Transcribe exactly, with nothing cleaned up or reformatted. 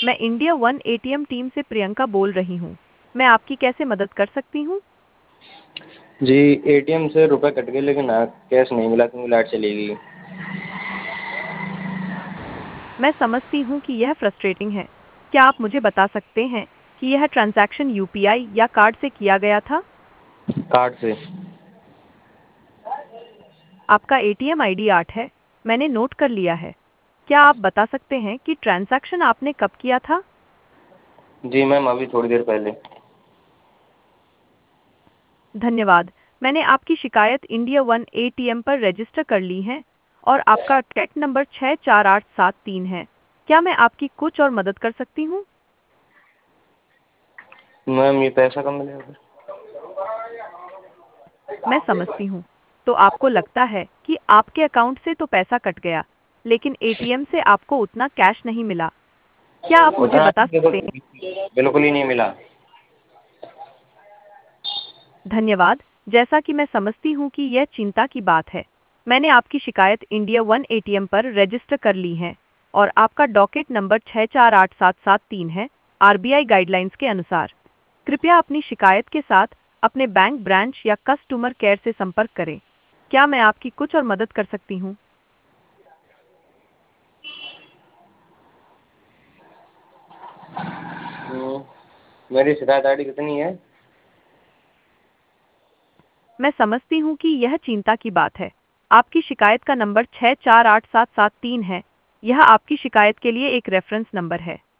मैं India one ATM team से प्रियंका बोल रही हूँ। मैं आपकी कैसे मदद कर सकती हूँ? जी, एटीएम से रुपए कट गए लेकिन आ, कैश नहीं मिला क्योंकि लाइट चली गई। मैं समझती हूँ कि यह फ्रस्ट्रेटिंग है। क्या आप मुझे बता सकते हैं कि यह ट्रांजैक्शन यूपीआई या कार्ड से किया गया था? कार्ड से। आपका एटीएम आईडी आठ है। मैंने नोट कर लिया है। क्या आप बता सकते हैं कि ट्रांजैक्शन आपने कब किया था? जी मैम, अभी थोड़ी देर पहले। धन्यवाद। मैंने आपकी शिकायत इंडिया वन एटीएम पर रजिस्टर कर ली है और आपका ट्रैक नंबर छः चार आठ सात तीन है। क्या मैं आपकी कुछ और मदद कर सकती हूँ? मैम, ये पैसा कब मिलेगा फिर? मैं समझती हूँ। तो आपको लगता है कि आपके अकाउंट से तो पैसा कट गया, लेकिन एटीएम से आपको उतना कैश नहीं मिला। क्या आप मुझे उतना बता सकते हैं? बिल्कुल ही नहीं मिला। धन्यवाद। जैसा कि मैं समझती हूँ कि यह चिंता की बात है, मैंने आपकी शिकायत इंडिया वन एटीएम पर रजिस्टर कर ली है और आपका डॉकेट नंबर छः चार आठ सात सात तीन है। आरबीआई गाइडलाइंस के अनुसार कृपया अपनी शिकायत के साथ अपने बैंक ब्रांच या कस्टमर केयर से संपर्क करें। क्या मैं आपकी कुछ और मदद कर सकती हूँ? हम्म, मेरी शिकायत आई डी कितनी है? मैं समझती हूँ कि यह चिंता की बात है। आपकी शिकायत का नंबर छः चार आठ सात सात तीन है। यह आपकी शिकायत के लिए एक रेफरेंस नंबर है।